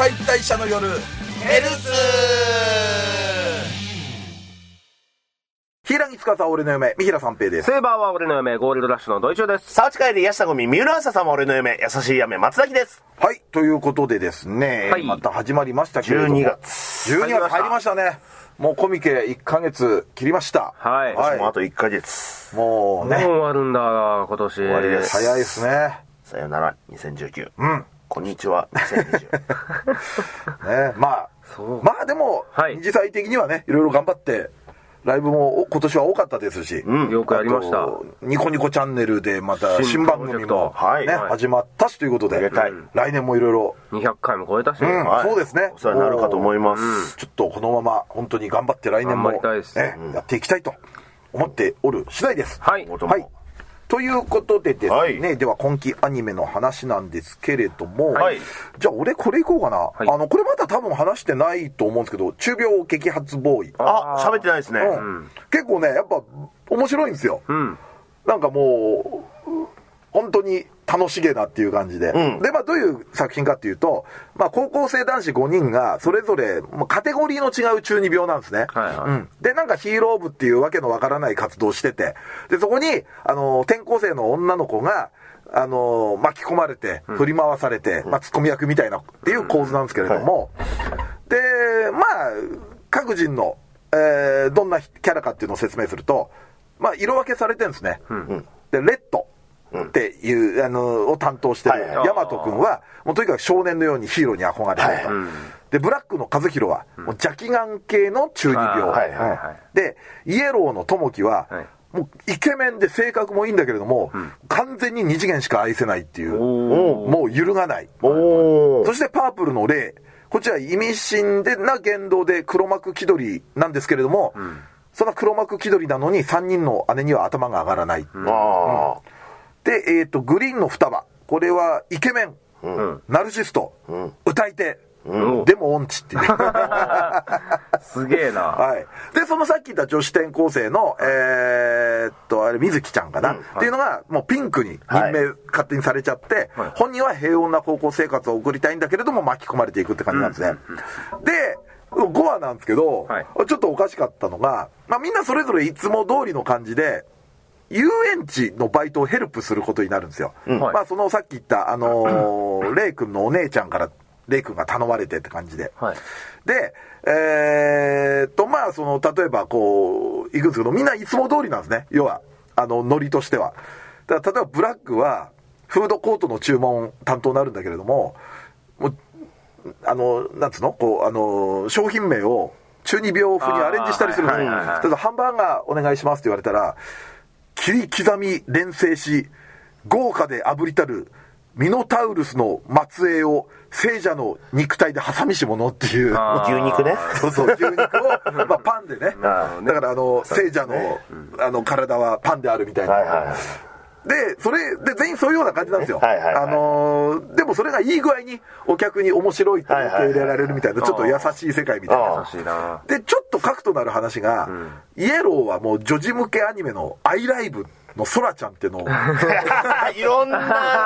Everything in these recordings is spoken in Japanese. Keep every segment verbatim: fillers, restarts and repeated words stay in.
解体者の夜ヘルツ平木司俺の嫁三平三平です。 セーバーは俺の嫁ゴールドラッシュのドイチューです。 沢地帰りヤシタゴミ三浦朝さんも俺の嫁優しい嫁松崎です。 はい、ということでですね、はい、また始まりましたけれどもじゅうにがつじゅうにがつ入りましたね。もうコミケいっかげつ切りました。 はい、 はい、 もうあといっかげつもうね、 もう終わるんだ今年。 終わりです。 早いですね。 さよならにせんじゅうきゅう、 うん、 こんにちはにせんにじゅうね、まあまあでも、はい、二次祭的にはねいろいろ頑張ってライブも今年は多かったですし、 うん、よくやりました。 ニコニコチャンネルでまた新番組も、ね、はい、始まったしということで、はい、来年もいろいろにひゃっかいも超えたし、 うんはい、そうですね、 お世話になるかと思います。 ちょっとこのまま本当に頑張って来年も、ね、やっていきたいと思っておる次第です。 はい、 はい、ということでですね、はい、では今期アニメの話なんですけれども、はい、じゃあ俺これいこうかな、はい、あのこれまだ多分話してないと思うんですけど、中病激発ボーイ、 あ、喋ってないですね、 うんうん、結構ねやっぱ面白いんですよ、うん、なんかもう本当に楽しげなっていう感じで、うん、でまあどういう作品かっていうと、まあ高校生男子ごにんがそれぞれカテゴリーの違う中二病なんですね、はいはい、うん、でなんかヒーロー部っていうわけのわからない活動をしてて、でそこにあの転校生の女の子があの巻き込まれて振り回されて、うん、まあ、ツッコミ役みたいなっていう構図なんですけれども、うん、はい、でまあ各人の、えー、どんなキャラかっていうのを説明すると、まあ色分けされてるんですね、うん、でレッドっていう、うん、あのを担当してるヤマト君はもうとにかく少年のようにヒーローに憧れてると、はい、うん、でブラックの和弘はもう邪気眼系の中二病、うん、はいはいはい、でイエローの友樹は、はい、もうイケメンで性格もいいんだけれども、うん、完全に二次元しか愛せないっていう、もう揺るがない。そしてパープルのレイ、こっちは意味深でな言動で黒幕気取りなんですけれども、うん、その黒幕気取りなのにさんにんの姉には頭が上がらない、うん、あ、で、えーと、グリーンの双葉、これはイケメン、うん、ナルシスト、うん、歌い手、うん、でも音痴っていうすげえな、 はい、でそのさっき言った女子転校生のえー、っとあれ水木ちゃんかな、うん、はい、っていうのがもうピンクに任命勝手にされちゃって、はい、本人は平穏な高校生活を送りたいんだけれども巻き込まれていくって感じなんですね、うん、でごわなんですけど、はい、ちょっとおかしかったのが、まあ、みんなそれぞれいつも通りの感じで遊園地のバイトをヘルプすることになるんですよ、うん、まあそのさっき言ったあのー、レイ君のお姉ちゃんからレイ君が頼まれてって感じで、はい、でえー、っとまあその例えばこう行くんですけど、みんないつも通りなんですね、要はあのノリとしては。だから例えばブラックはフードコートの注文担当になるんだけれども、もうあのなんつうのこうあの商品名を中二病風にアレンジしたりするんですよ。はいはいはい、例えばハンバーガーお願いしますって言われたら、切り刻み連成し豪華で炙りたるミノタウルスの末裔を聖者の肉体で挟みし者っていう、 牛肉ね、 そうそう牛肉を、まあ、パンでね、だからあの聖者の、ね、あの体はパンであるみたいな、はいはいはい、でそれで全員そういうような感じなんですよ、はいはいはい、あのー、でもそれがいい具合にお客に面白いって受け入れられるみたいな、ちょっと優しい世界みたいな。優しいな。でちょっと核となる話が、うん、イエローはもう女児向けアニメのアイライブのソラちゃんっていうのをいろんなもの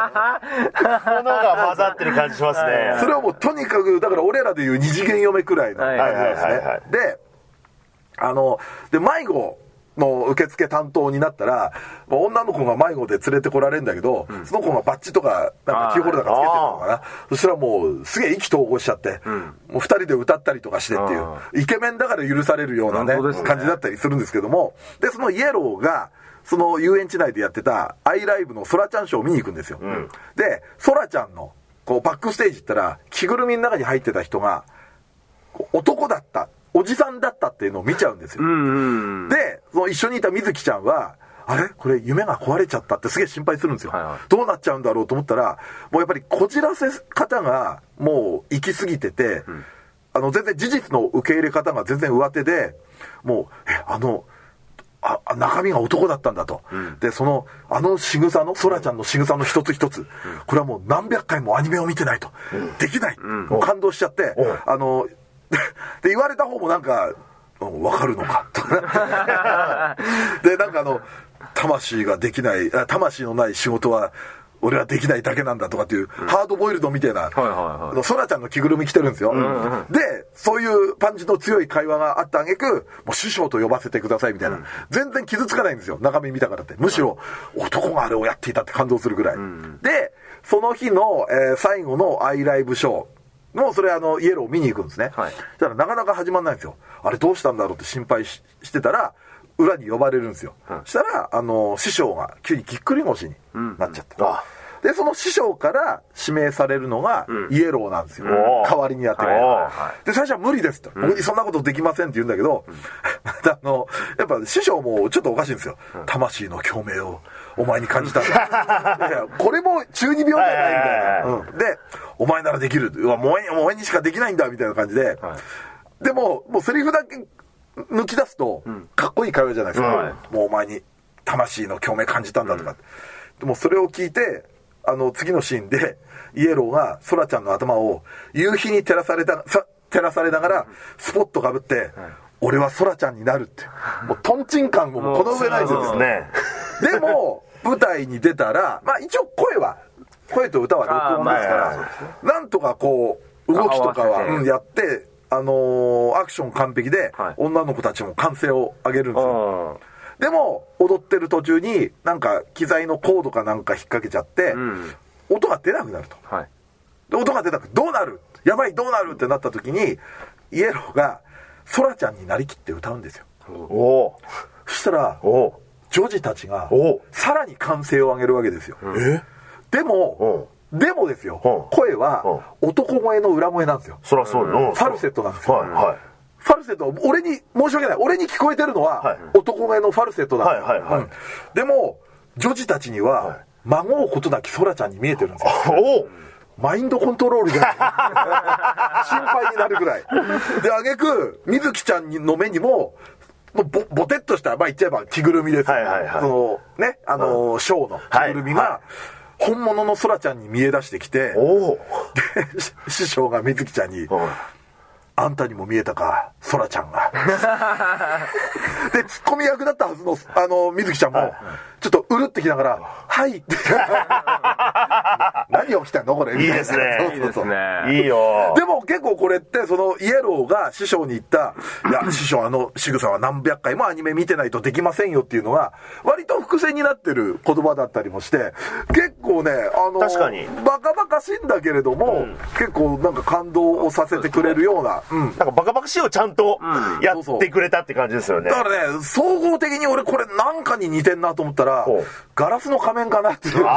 が混ざってる感じしますね。 それをもうとにかくだから俺らでいう二次元嫁くらいの感じなんですね。であので迷子の受付担当になったら、まあ、女の子が迷子で連れてこられるんだけど、うん、その子がバッジとかなんかキーホルダーがつけてるのかな、そしたらもうすげえ意気投合しちゃって、うん、もうふたりで歌ったりとかしてっていうイケメンだから許されるようなね、ね感じだったりするんですけども、でそのイエローがその遊園地内でやってたアイライブのソラちゃんショーを見に行くんですよ、うん、でソラちゃんのこうバックステージ行ったら着ぐるみの中に入ってた人が男だった、おじさんだったっていうのを見ちゃうんですよ、うんうんうん、でその一緒にいた水木ちゃんはあれこれ夢が壊れちゃったってすげえ心配するんですよ、はいはい、どうなっちゃうんだろうと思ったら、もうやっぱりこじらせ方がもう行き過ぎてて、うん、あの全然事実の受け入れ方が全然上手で、もうえあのあ中身が男だったんだと、うん、でそのあの仕草のソラちゃんの仕草の一つ一つ、うん、これはもう何百回もアニメを見てないと、うん、できない、うん、もう感動しちゃって、うん、あので言われた方もなんか、うん、分かるのかとでなんかあの魂ができない、魂のない仕事は俺はできないだけなんだとかっていう、うん、ハードボイルドみたいな、はいはいはい、ソラちゃんの着ぐるみ着てるんですよ、うんうん、でそういうパンチの強い会話があった挙句もう師匠と呼ばせてくださいみたいな、うん、全然傷つかないんですよ、中身見たからって。むしろ男があれをやっていたって感動するぐらい、うん、でその日の、えー、最後のアイライブショーもうそれあのイエローを見に行くんですね、はい、だからなかなか始まんないんですよ。あれどうしたんだろうって心配 し, してたら裏に呼ばれるんですよ、うん、したらあの師匠が急にぎっくり腰になっちゃって、うん、でその師匠から指名されるのがイエローなんですよ、うん、代わりにやってくれる、で最初は無理ですと、うん、僕にそんなことできませんって言うんだけど、うん、あのやっぱ師匠もちょっとおかしいんですよ、うん、魂の共鳴をお前に感じたんだいやこれも中二病じゃないみたいな、うん、でお前ならできる、うわもうお前にしかできないんだみたいな感じで、はい、でももうセリフだけ抜き出すとかっこいい会話じゃないですか、うん、もうお前に魂の共鳴感じたんだとか、うん、でもそれを聞いてあの次のシーンでイエローがソラちゃんの頭を夕日に照らされたさ照らされながらスポットかぶって、うん、俺はソラちゃんになるってもうトンチンカンもこの上ないですよね。でも舞台に出たらまあ一応声は声と歌は録音ですから、まあ、なんとかこう動きとかは、うん、やってあのー、アクション完璧で、はい、女の子たちも歓声を上げるんですよ。でも踊ってる途中になんか機材のコードかなんか引っ掛けちゃって、うん、音が出なくなると、はい、で音が出なくてどうなるやばいどうなるってなった時にイエローがソラちゃんになりきって歌うんですよ。おそしたら女児たちがさらに歓声を上げるわけですよ、うん、えでもでもですよ、声は男声の裏声なんですよ。 そりゃそうよ。 ファルセットなんですよ、はいはい、ファルセット俺に申し訳ない俺に聞こえてるのは、はい、男声のファルセットなんですよ、はいはいはい、うん、でも女児たちには、はい、孫うことなきソラちゃんに見えてるんですよ。おマインドコントロールじゃない心配になるぐらいで挙句水木ちゃんの目にももう ボ, ボテッとした、まあ、言っちゃえば着ぐるみです、はいはいはい、そのねあの、うん、ショーの着ぐるみが、はいはい、本物のソラちゃんに見え出してきて、おで師匠が水木ちゃんにあんたにも見えたかソラちゃんがでツッコミ役だったはずのあの水木ちゃんも、はい、ちょっとうるってきながらはいって何起きたのこれいいですねそうそうそう、いいですねいいよ。 でも結構これってそのイエローが師匠に言ったいや師匠あの仕草は何百回もアニメ見てないとできませんよっていうのが割と伏線になってる言葉だったりもして結構ねあの確かにバカバカしいんだけれども、うん、結構なんか感動をさせてくれるような、うん、 なんかバカバカしいをちゃんとやってくれたって感じですよね、 うん、そうそうだからね総合的に俺これなんかに似てんなと思ったらガラスの仮面かなっていう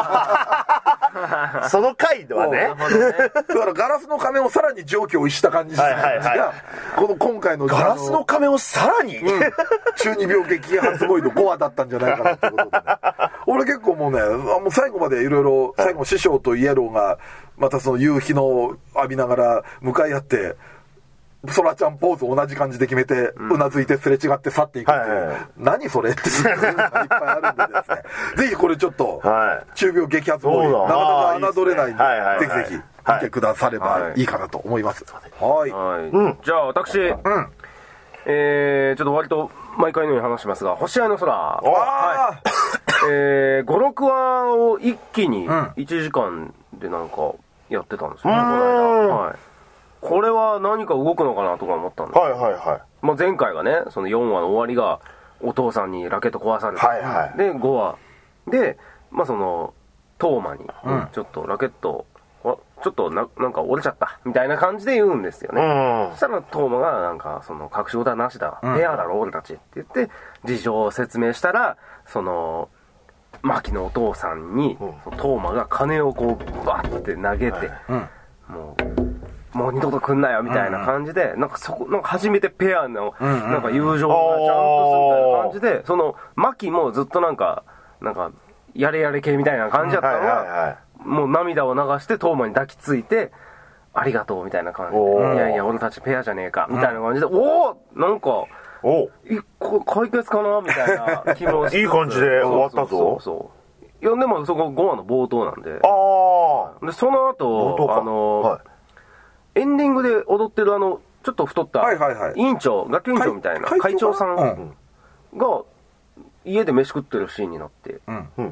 その回ではねだからガラスの仮面をさらに常軌を逸した感じですね、はいはいはい、いやこの今回のガラスの仮面をさらに、うん、 中二病激発ボイドごわだったんじゃないかなってことで、ね、俺結構もうねもう最後までいろいろ最後師匠とイエローがまたその夕日の浴びながら向かい合ってソラちゃんポーズ同じ感じで決めて、うん、うなずいてすれ違って去っていくっていう、はいはい、何それっていうのがいっぱいあるんでですねぜひこれちょっと、はい、中病激発ボーイなかなか侮れないんで、はいはいはい、ぜひぜひ見てくださればいいかなと思います。はい、はいはい、 うん、じゃあ私、うんえー、ちょっと割と毎回のように話しますが星合いの空、はいえー、ごろくわを一気にいちじかんでなんかやってたんですよね、この間、はいこれは何か動くのかなとか思ったんです、はいはいはいまあ、前回がねそのよんわの終わりがお父さんにラケット壊されて、はいはい、でごわで、まあ、そのトーマに、うん、ちょっとラケットちょっと な, なんか折れちゃったみたいな感じで言うんですよね、うん、そしたらトーマがなんかその隠し事はなしだ、うん、ペアだろ俺たちって言って事情を説明したらそのマキのお父さんに、うん、トーマが金をこうバッて投げて、はい、もうもう二度と来んなよみたいな感じで、うんうん、なんかそこなんか初めてペアのなんか友情がちゃんとするみたいな感じで、そのマキもずっとなんかなんかやれやれ系みたいな感じだったのが、うんはいはいはい、もう涙を流してトーマに抱きついてありがとうみたいな感じで、いやいや俺たちペアじゃねえかみたいな感じで、うん、おおなんかお一個解決かなみたいな気もしていい感じで終わったぞ。そうそうそういやでもそこごわの冒頭なんで、あでその後あの、はいエンディングで踊ってるあのちょっと太った委員長、学級委員長みたいな会長さんが家で飯食ってるシーンになって、うん、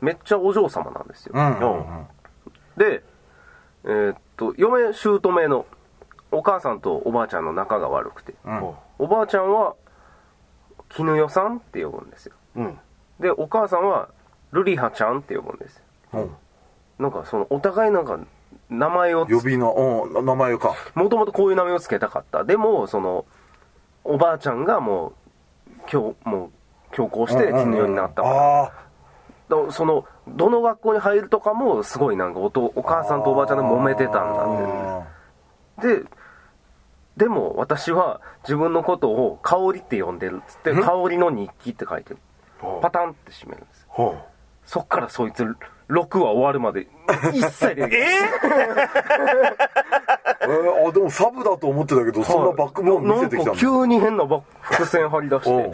めっちゃお嬢様なんですよ。 うんうんうん、 で、えー、っと嫁姑のお母さんとおばあちゃんの仲が悪くて、うん、おばあちゃんは絹代さんって呼ぶんですよ、うん、でお母さんはルリハちゃんって呼ぶんですよ、うん、なんかそのお互いなんか名前を呼びの、うん、名前かもともとこういう名前をつけたかった。でもそのおばあちゃんがもう強もう強行して絹代になったから、うんうんうん、そのどの学校に入るとかもすごいなんか お, とお母さんとおばあちゃんで揉めてたんだって、ね、ででも私は自分のことを香りって呼んでるっつって香りの日記って書いてる。パタンって閉めるんですよ。そっからそいつろくわ終わるまで一切できない。えー、あでもサブだと思ってたけど、そんなバックボーン見せてきたんだ。 なんか急に変な伏線張り出してえ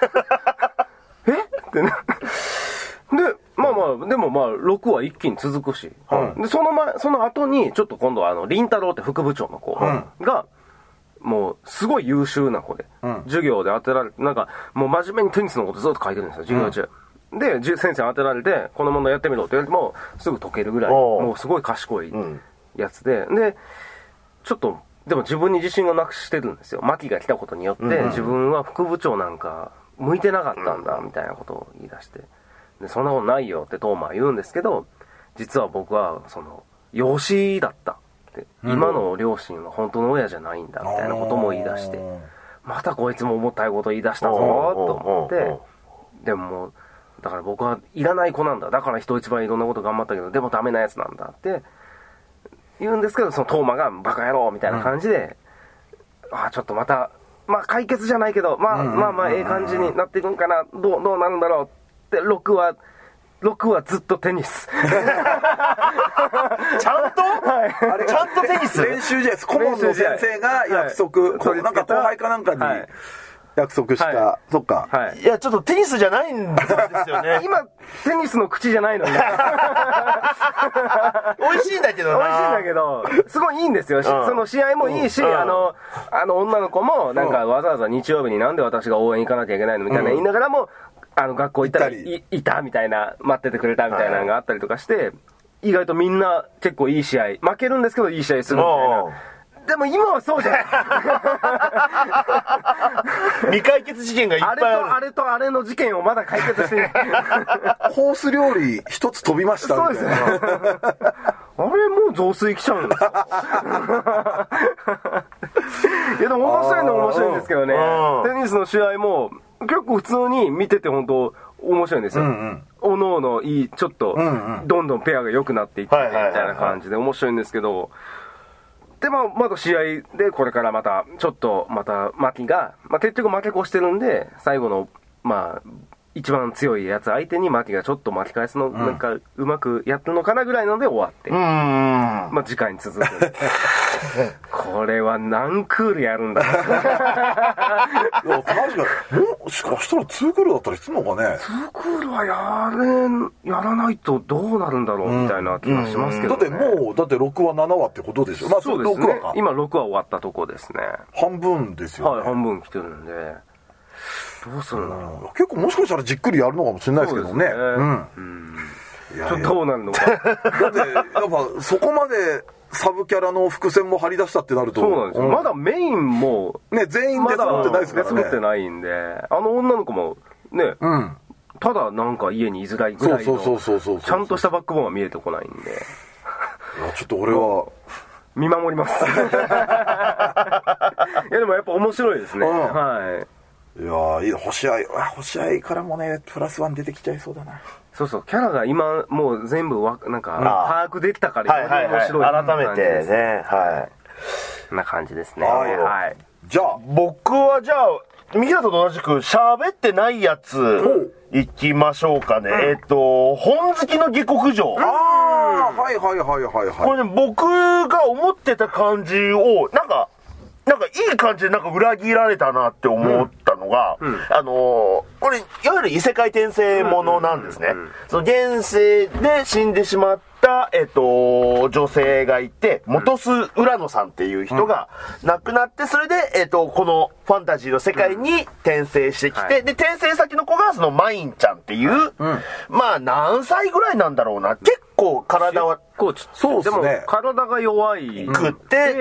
ってね。でまあまあでもまあろくわ一気に続くし、うん、でその前その後にちょっと今度はあの凛太郎って副部長の子が、うん、もうすごい優秀な子で、うん、授業で当てられてなんかもう真面目にテニスのことずっと書いてるんですよ授業中、うん、で先生に当てられてこの問題やってみろって言われてもすぐ解けるぐらいもうすごい賢いやつで、でちょっとでも自分に自信をなくしてるんですよ。マキが来たことによって、うん、自分は副部長なんか向いてなかったんだみたいなことを言い出して、でそんなことないよってトーマは言うんですけど、実は僕はその養子だったって、うん、今の両親は本当の親じゃないんだみたいなことも言い出して、またこいつも重たいこと言い出したぞと思って、でももうだから僕はいらない子なんだ、だから人一倍いろんなこと頑張ったけどでもダメなやつなんだって言うんですけど、そのトーマがバカ野郎みたいな感じで、うん、あちょっとまたまあ解決じゃないけどまあ、うん、まあまあええ感じになっていくんかな、どうどうなるんだろうってろくわろくわずっとテニスちゃんと、 はい、あれちゃんとテニス練習試合です。顧問の先生が約束、はい、なんか後輩かなんかに、はい約束した、はい、そっか、 はい、いやちょっとテニスじゃないんですよね今テニスの口じゃないのに美味しいんだけどな美味しいんだけどすごいいいんですよ、うん、その試合もいいし、うん、あのあの女の子もなんかわざわざ日曜日になんで私が応援行かなきゃいけないのみたいな言いながらも、あの学校行ったら い, いたみたいな待っててくれたみたいなのがあったりとかして、はい、意外とみんな結構いい試合負けるんですけどいい試合するみたいな。でも今はそうじゃない未解決事件がいっぱいある。 あれとあれとあれの事件をまだ解決してないコース料理一つ飛びましたみたいな。そうですよねあれもう雑炊来ちゃうんですかいやでも面白いのは面白いんですけどね、テニスの試合も結構普通に見てて本当面白いんですよ、うんうん、おのおのいいちょっとどんどんペアが良くなっていってみたいな感じで面白いんですけど、でもまだ試合でこれからまたちょっとまたマキが、まあ、結局負け越してるんで最後のまあ一番強いやつ相手にマキがちょっと巻き返すの、うん、なんかうまくやったのかなぐらいので終わって、うんまあ次回に続くこれは何クールやるんだいや確かにもしかしたらツークールだったりするのかね。 ツークールはやれやらないとどうなるんだろうみたいな気がしますけど、ねうんうん、 だってもうだってろくわななわってことでしょ。まあそうですね、ろくわか今ろくわ終わったとこですね。 半分ですよね。 はい半分来てるんでどうするんだろう、 うん、結構もしかしたらじっくりやるのかもしれないですけどね。う、ね、うん、 うん、いやいやどうなるのかだってやっぱそこまでサブキャラの伏線も張り出したってなるとそうなんですよ、うん、まだメインもね全員出揃ってないですからね。 出揃ってないんであの女の子もね、うん、ただなんか家に居づらいぐらいのちゃんとしたバックボーンは見えてこないんでいやちょっと俺は見守りますいやでもやっぱ面白いですね、うん、はいいやいい星合い星合いからもねプラスワン出てきちゃいそうだな。 そうそうキャラが今もう全部わなんか把握できたからより面白い、 はいはいはい、改めてねはいな感じですね。はい、はい、 じゃあ僕はじゃあ右だと同じく喋ってないやついきましょうかね、うん、えっ、ー、と本好きの下克上。 ああはいはいはいはいはい。 これね僕が思ってた感じをなんかなんかいい感じでなんか裏切られたなって思ったのが、うんうん、あのー、これいわゆる異世界転生ものなんですね、うんうんうんうん、その現世で死んでしまったた、えっと、女性がいて、元須浦野さんっていう人が亡くなって、それで、えっと、このファンタジーの世界に転生してきて、はい、で、転生先の子がそのマインちゃんっていう、うん、まあ何歳ぐらいなんだろうな。結構体は、 そうですね。 でも体が弱いくって、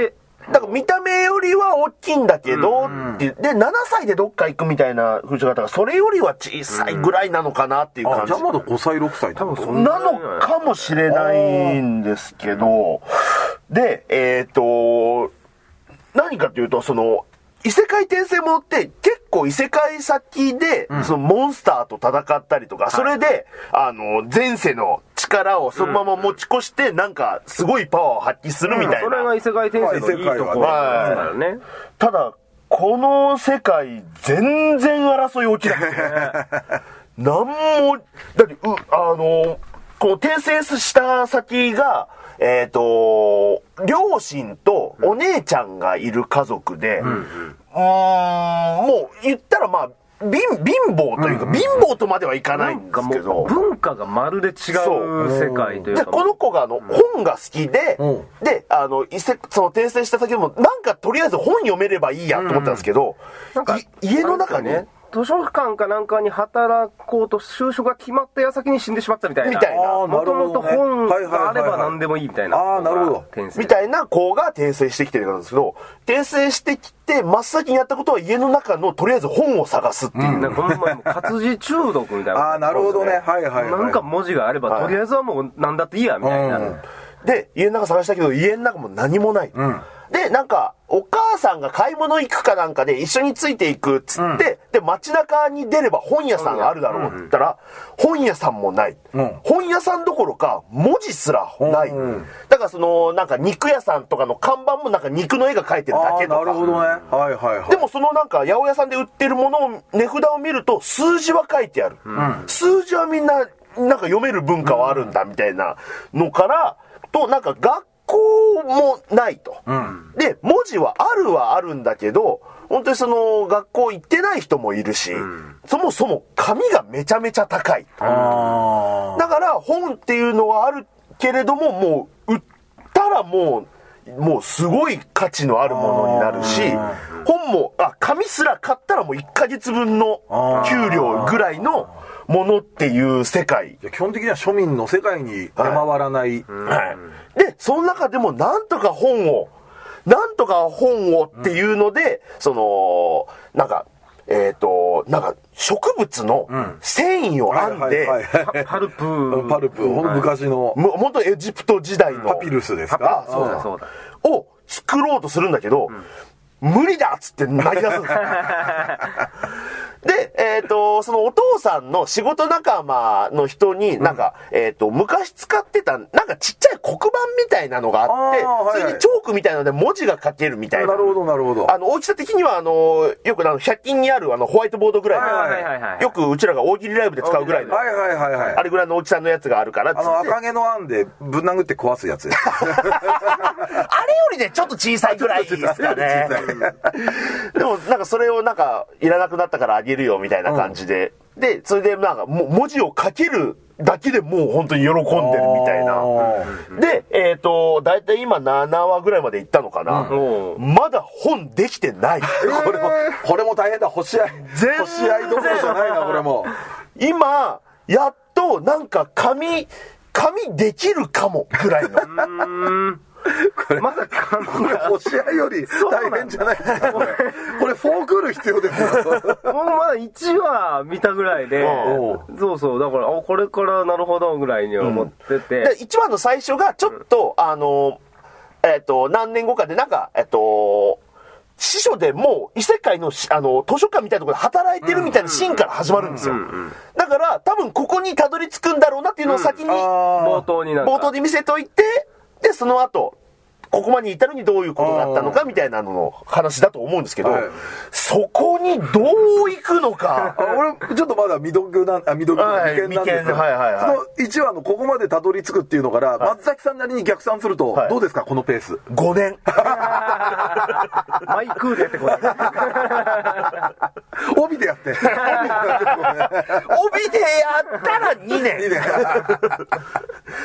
だから見た目よりは大きいんだけど、うんってで、ななさいでどっか行くみたいな藤方が、それよりは小さいぐらいなのかなっていう感じ。 うん、あ、じゃあまだごさい、ろくさい多分そんなのかもしれないんですけど、で、えっと、何かというと、その、異世界転生ものって結構異世界先で、うん、そのモンスターと戦ったりとか、はい、それで、あの、前世の力をそのまま持ち越して、うん、なんかすごいパワーを発揮するみたいな。うん、 それが異世界転生のいいところですからね。はい、 ただ、この世界全然争い起きなくて、なんも、だって、う、あの、この転生した先が、えっと、両親とお姉ちゃんがいる家族で、うん、うん、もう言ったらまあ、貧、貧乏というか、うん、貧乏とまではいかないんですけど。 文化がまるで違う世界というか。 で、この子があの、本が好きで、うん、で、あの、伊勢、その転生した先でも、なんかとりあえず本読めればいいやと思ったんですけど、うん、なんか家の中に、ね、 図書館かなんかに働こうと就職が決まった矢先に死んでしまったみたいな。 みたいな。 もともと本があれば何でもいいみたいな。 ああ、なるほど。 みたいな子が転生してきてるんですけど、転生してきて真っ先にやったことは家の中のとりあえず本を探すっていう。うん、 なんかほんまに活字中毒みたいな、 ね。ああ、なるほどね。はいはいはい。 なんか文字があれば、はい、とりあえずはもう何だっていいや、みたいな、うん。 で、家の中探したけど、家の中も何もない。うん、で、なんか、お母さんが買い物行くかなんかで一緒についていくっつって、うん、で、街中に出れば本屋さんあるだろうって言ったら、うん、本屋さんもない、うん。本屋さんどころか、文字すらない。うん、だからその、なんか肉屋さんとかの看板もなんか肉の絵が描いてるだけとか。 なるほどね。はいはいはい。 でもそのなんか、八百屋さんで売ってるものを、値札を見ると、数字は書いてある。うん、数字はみんな、なんか読める文化はあるんだ、みたいなのから、と、なんか学校もないと、うん。で、文字はあるはあるんだけど、本当にその学校行ってない人もいるし、うん、そもそも紙がめちゃめちゃ高い。あだから本っていうのはあるけれども、もう売ったらもう、もうすごい価値のあるものになるし、本も、あ、紙すら買ったらもういっかげつぶんの給料ぐらいのものっていう世界。 基本的には庶民の世界に出回らない。 はいはい、で、その中でもなんとか本を、なんとか本をっていうので、うん、その、なんか、えっと、なんか植物の繊維を編んで、 パルプ、 パルプ、ほんと昔の、 本当エジプト時代のパピルスですか？ あ、そうだそうだ。を作ろうとするんだけど、うん、無理だっつって投げ出すんですよ。で、えっ、ー、と、そのお父さんの仕事仲間の人に、なんか、うん、えっ、ー、と、昔使ってた、なんかちっちゃい黒板みたいなのがあって、あ、それにチョークみたいなので文字が書けるみたいな。 なるほど、なるほど。 あの、大きさ的には、あの、よくあの、ひゃく均にあるあの、ホワイトボードぐらいの、はいはいはい、よくうちらが大喜利ライブで使うぐらいの、 はいはいはいはい、 あれぐらいの大きさのやつがあるからっつって。 あの、赤毛の案でぶん殴って壊すやつです。 あれよりね、ちょっと小さいぐらいですかね。でも、なんかそれをなんか、いらなくなったからあげるよみたいな感じで、うん、で、それでなんかもう文字を書けるだけでもう本当に喜んでるみたいな。で、えっと、だいたい今ななわぐらいまで行ったのかな。うん、まだ本できてない。 これも、これも大変だ。星合い。星合いどころじゃないな、これも。 今、やっとなんか紙、紙できるかもぐらいの。うんこれまだこれ星合いより大変じゃないですか。これこれフォークール必要ですよ。 もうまだいちわ見たぐらいで、そうそう、だからあこれからなるほどぐらいに思ってて、うん、 でいちわの最初がちょっと、うん、あのえっ、ー、と何年後かでなんかえっ、ー、と司書でもう異世界のあの図書館みたいなところで働いてるみたいなシーンから始まるんですよ。だから多分ここにたどり着くんだろうなっていうのを先に、うん、 冒頭になんか冒頭で見せといて。で、その後、ここまで至るにどういうことがあったのかみたいなのの話だと思うんですけど、はい、そこにどう行くのか。 俺、ちょっとまだ未読な、あ、未読、 はい、未見なんですけど、はいはいはい、 そのいちわのここまでたどり着くっていうのから、はい、松崎さんなりに逆算すると、はい、どうですか、このペース。 ごねん。 マイクーでやってこい。 帯でやって。帯でやったらにねん。にねん。だっ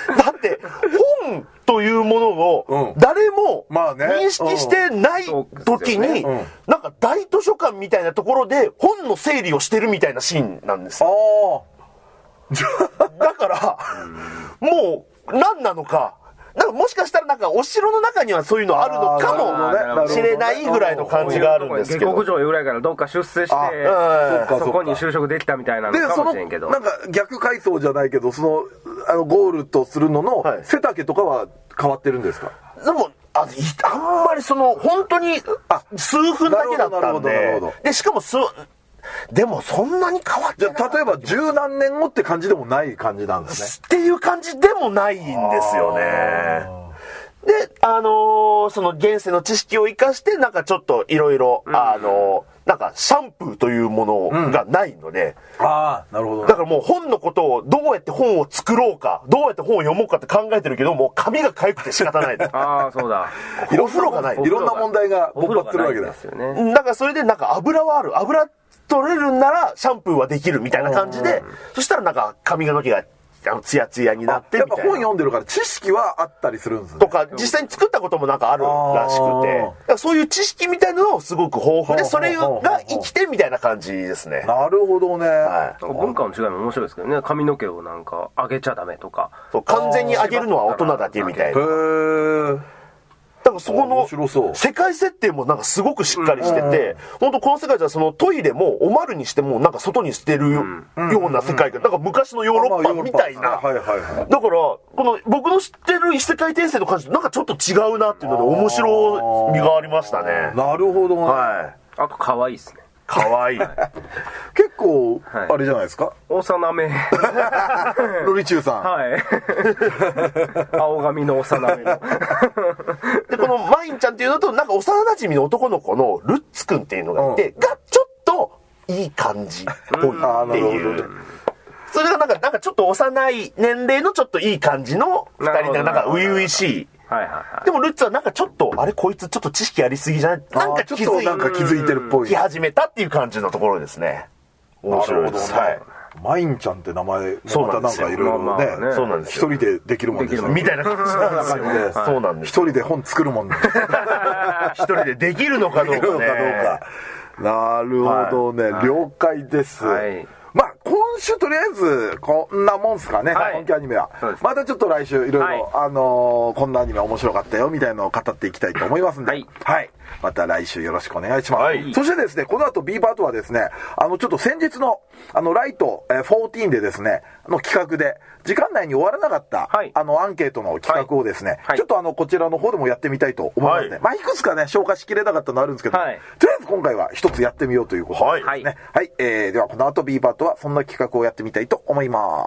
って本というものを誰も認識してない時になんか大図書館みたいなところで本の整理をしてるみたいなシーンなんですよ。だからもう何なのか、なんかもしかしたらなんかお城の中にはそういうのあるのかもしれないぐらいの感じがあるんですけど、 下克上ぐらいからどっか出世してそこに就職できたみたいなのかもしれんけど、 なんか逆階層じゃないけど、そのあのゴールとするのの背丈とかは変わってるんですか？ でもああんまりその本当に数分だけだったんで、でしかもすでもそんなに変わってない。 じゃあ例えば十何年後って感じでもない感じなんですね。 っていう感じでもないんですよね。で、あのー、その現世の知識を生かしてなんかちょっといろいろあのー、なんかシャンプーというものがないので、 うん、ああなるほど、ね、 だからもう本のことをどうやって本を作ろうか、どうやって本を読もうかって考えてるけど、もう髪が痒くて仕方ない。 ああそうだ。 お風呂がない。 いろんな問題が勃発するわけだ。 ですよね。 だからそれでなんか油はある。油取れるんならシャンプーはできるみたいな感じで、そしたらなんか髪の毛があのツヤツヤになってみたいな。 やっぱ本読んでるから知識はあったりするんですね。 とか実際に作ったこともなんかあるらしくて、だからそういう知識みたいなのをすごく豊富で、それが生きてみたいな感じですね。 なるほどね。 はい、 文化の違いも面白いですけどね。髪の毛をなんか上げちゃダメとか、 そう完全に上げるのは大人だけみたいな。へー。だからそこの世界設定もなんかすごくしっかりしてて、本当この世界じゃそのトイレもおまるにしてもなんか外に捨てるような世界が、なんか昔のヨーロッパみたいな。だからこの僕の知ってる異世界転生の感じとなんかちょっと違うなっていうので面白みがありましたね。 なるほどね。 はい。 あと可愛いですね。 かわいい。 結構あれじゃないですか、 幼めロリチューさん。 はい青髪の幼めのでこのマインちゃんっていうのとなんか幼馴染の男の子のルッツくんっていうのがいて、うん、がちょっといい感じっぽいっていう、それがなんかなんかちょっと幼い年齢のちょっといい感じのふたりでなんか初々しい。はいはいはい、でもルッツはなんかちょっとあれこいつちょっと知識ありすぎじゃない、なんか気づいなんか気づいてるっぽい、 気始めたっていう感じのところですね。面白いです。はい。 マインちゃんって名前またなんかいろいろね、 そうなんですよ。一人でできるもんですみたいな感じなんですよ。そうなんです。 一人で本作るもんね。 一人でできるのかどうかね。 なるほどね、了解です。まあ今週とりあえずこんなもんすかね、本気アニメは。またちょっと来週いろいろあのこんなアニメ面白かったよみたいなのを語っていきたいと思いますんで、はい、また来週よろしくお願いします。はい、そしてですね、この後 B パートはですね、あのちょっと先日のあのライトじゅうよんでですね、の企画で時間内に終わらなかった、はい、あのアンケートの企画をですね、はい、ちょっとあのこちらの方でもやってみたいと思いますね。はい、まあいくつかね消化しきれなかったのあるんですけど、はい、とりあえず今回は一つやってみようということですね。はい、はいはい、えー、ではこの後 B パートはそんな企画をやってみたいと思います。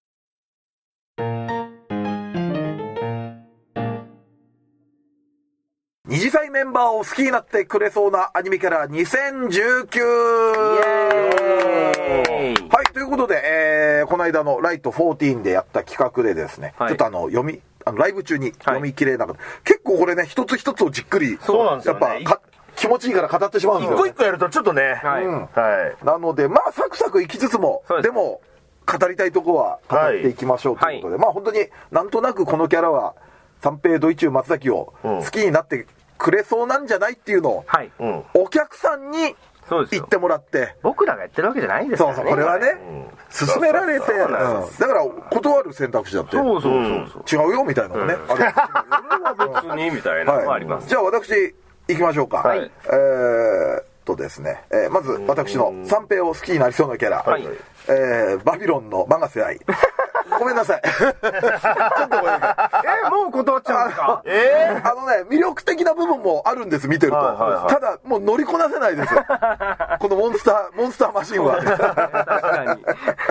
二次祭メンバーを好きになってくれそうなアニメキャラにせんじゅうきゅう。イエーイ。はい、ということで、えー、この間のライトじゅうよんでやった企画でですね、はい、ちょっとあの読みあのライブ中に読み切れなかった、はい、結構これね一つ一つをじっくり、 そうなんですよ、ね、 やっぱか気持ちいいから語ってしまうんですよ。 一個一個やるとちょっとね、はい、うん、はい、 なのでまあサクサクいきつつも で, でも語りたいとこは語っていきましょうということで、はい、まあ本当になんとなくこのキャラは三平土井中松崎を好きになってくれそうなんじゃないっていうのを、はい、お客さんに言ってもらって、 僕らがやってるわけじゃないんですからね。 そうそう、これはね、うん、勧められて、うん、だから断る選択肢だって、 そうそうそうそう、 違うよみたいなのね、うん、あれは別にみたいなのがあります、はい、 じゃあ私行きましょうか。はい、えーっとですね、えー、まず私の三平を好きになりそうなキャラ、はい、えー、バビロンの永瀬愛。ごめんなさい。ちょっとごめんなさい。 えー、もう断っちゃうんですか？ えー、あのね、魅力的な部分もあるんです、見てると。はいはいはい、ただ、もう乗りこなせないですよ。このモンスター、モンスターマシンは。確かに。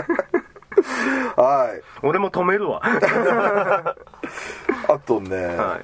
はい。 俺も止めるわ。 あとね、はい、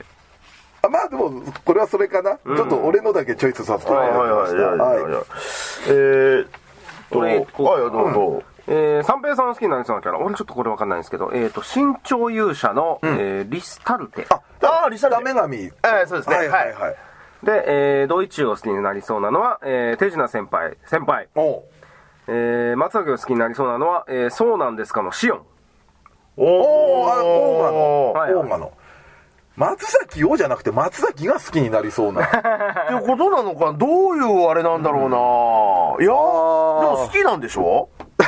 まあでも、これはそれかな。うん、ちょっと俺のだけチョイスさせていただきました。はい。 えーっと、はい、どうぞ。 えー、三平さんの好きになりそうなキャラ、俺ちょっとこれ分かんないんですけど、えーと、新潮勇者の、うん、えー、リスタルテ。 あ、あリスタルテ。女神。 えー、そうですね。はいはいはい。 で、えー、ドイチューを好きになりそうなのは、えー、手品先輩、先輩。おえー、松崎を好きになりそうなのは、えー、そうなんですかのシオン。 おお、オーガの、はいはい、オーガの松崎をじゃなくて松崎が好きになりそうなっていうことなのか。どういうあれなんだろうな、うん、いやでも好きなんでしょ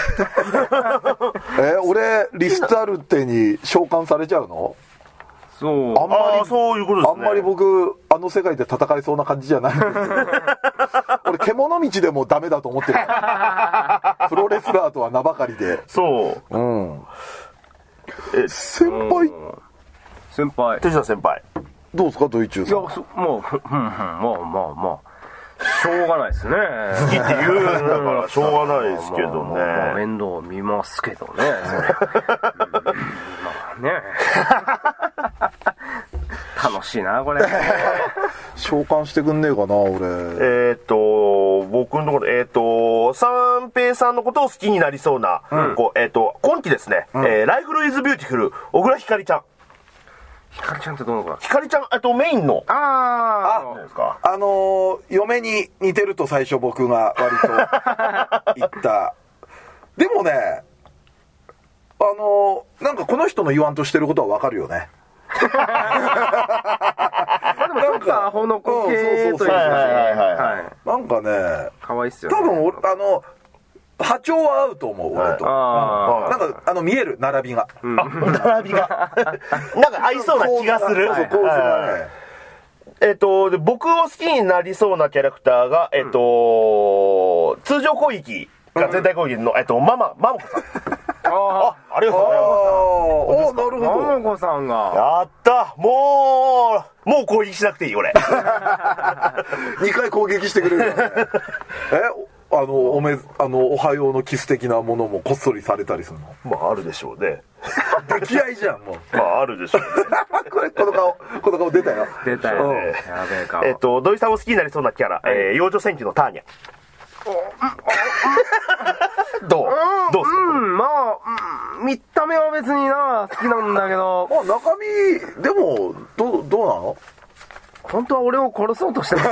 え俺リスタルテに召喚されちゃうの？ そうあんまりそういうことですね。 あんまり僕あの世界で戦えそうな感じじゃないんですけど俺獣道でもダメだと思ってるプロレスラーとは名ばかりで。 そう、 うん、え先輩先輩手品先輩どうですかドイチューさん。 いやそもう、うんうん、まあまあまあしょうがないですね。 好きって言うんだからしょうがないですけどね。まあまあまあ面倒見ますけどね。それ、うん、まあね。楽しいなこれ。 召喚してくんねえかな俺。 えー、っと僕のところえー、っと三平さんのことを好きになりそうな、うん、こうえー、っと今期ですね、うん、えー、ライフルイズビューティフル小倉ひかりちゃん。 ひかりちゃんってどの子だ？ ひかりちゃん、あとメインの。 ああ、ですか。あのー、嫁に似てると最初僕が割と言った。でもね、あのー、なんかこの人の言わんとしてることはわかるよね。 まあでもちょっとアホの子系というか、 なんかね、 可愛いっすよね。 多分俺あの。波長は合うと思う、俺と。あなんか、あの、見える、並びが。 うん、あ、並びが。なんか合いそうな気がする。そうそう、構図がね。えっと、で、僕を好きになりそうなキャラクターが、えっと、通常攻撃が全体攻撃の、えっと、ママ、ママコさん。ああ、ありがとうございます。 おー、なるほど。 ママコさんが。 やったもう、もう攻撃しなくていい、俺。 にかい攻撃してくれるからね。えあのおめあのおはようのキス的なものもこっそりされたりするの？ まああるでしょうね。 抱き合いじゃんもう。 まああるでしょうね。 これこの顔この顔出たよ。 出たよ、ね。やべえ顔。 えっと土井さんを好きになりそうなキャラ、えー、幼女戦記のターニャ。どう？どうすか？ うん、まあ、うん、見た目は別にな好きなんだけど。 まあ中身でもどどうなの？ 本当は俺を殺そうとしてます。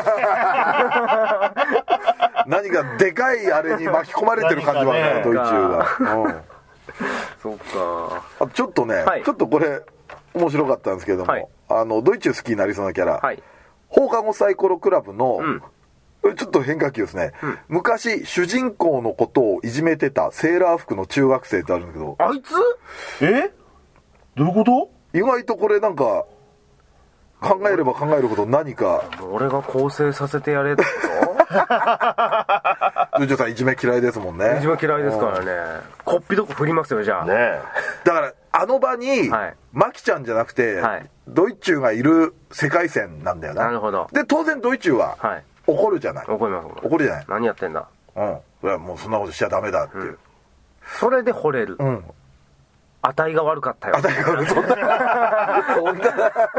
何かでかいあれに巻き込まれてる感じはね、ドイチューが。うん、 そっか。 あちょっとね、はい、ちょっとこれ面白かったんですけども、はい、あのドイチュー好きになりそうなキャラ、はい、放課後サイコロクラブの、うん、ちょっと変化球ですね、うん、昔主人公のことをいじめてたセーラー服の中学生ってあるんだけど、 あいつ？ え？どういうこと？ 意外とこれなんか考えれば考えるほど何か俺が構成させてやれってこと？ ドイチューさんいじめ嫌いですもんね。 いじめ嫌いですからね。こっぴどく振りますよじゃあ。ね。 だからあの場に、はい、マキちゃんじゃなくて、はい、ドイチューがいる世界線なんだよな。 なるほど。 で当然ドイチューは、はい、怒るじゃない。 怒ります。 怒るじゃない。 何やってんだ。 うん。それはもうそんなことしちゃダメだっていう。うん、 それで惚れる。うん。値が悪かったよ。 値が悪かった。そんな。そんな。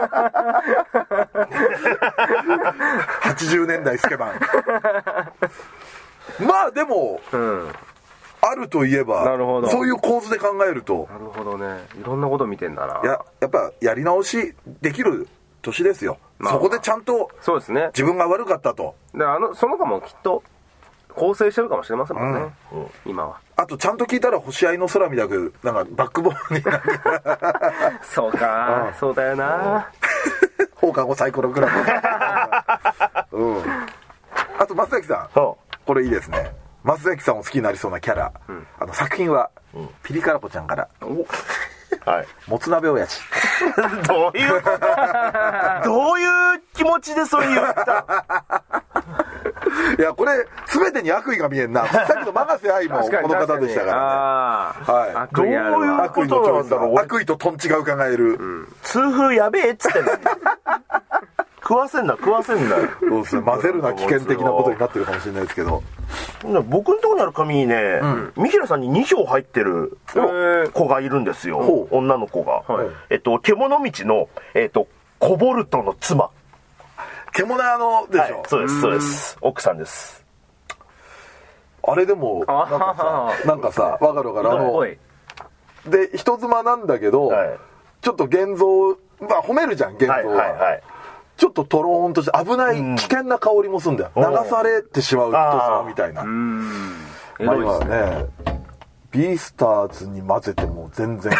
はちじゅうねんだいスケバン。まあでも、うん、あるといえば、なるほど、そういう構図で考えると。 なるほどね。いろんなこと見てんだな。 いや、やっぱやり直しできる年ですよ。まあ、そこでちゃんと、そうですね。自分が悪かったと。 で、あの、その子もきっと、構成してるかもしれませんもんね、うん、今は。 あとちゃんと聞いたら星合いの空みたくなんかバックボーンになるそうか、うん、そうだよな。 放課後サイコロクラブ、うん、あと松崎さん、これいいですね。松崎さんを好きになりそうなキャラ、うん、あの作品は、うん、ピリ辛子ちゃんから、はい、もつ鍋親父。 どういうどういう気持ちでそれ言った？ いやこれ全てに悪意が見えんな。さっきの永瀬愛もこの方でしたからね。はい。 どういうことなんだろう。 悪意とトンチが伺える。 うん、痛風やべえっつってんのに。食わせんな食わせんな。 そうですね。混ぜるな危険的なことになってるかもしれないですけど。 僕のところにある紙にね、うん、三平さんにに票入ってる子がいるんですよ。女の子が。はい、えっと獣道のえっとコボルトの妻。 獣のでしょ、 はい、そうですそうです。奥さんです。 あれでもなんかさなんかさわかるわかる。あので人妻なんだけど、はい、ちょっと現像まあ褒めるじゃん現像は、はいはいはい、ちょっとトローンとして危ない危険な香りもするんだよ、うん、流されてしまう人様みたいな。うんまあ今ねビースターズに混ぜても全然全然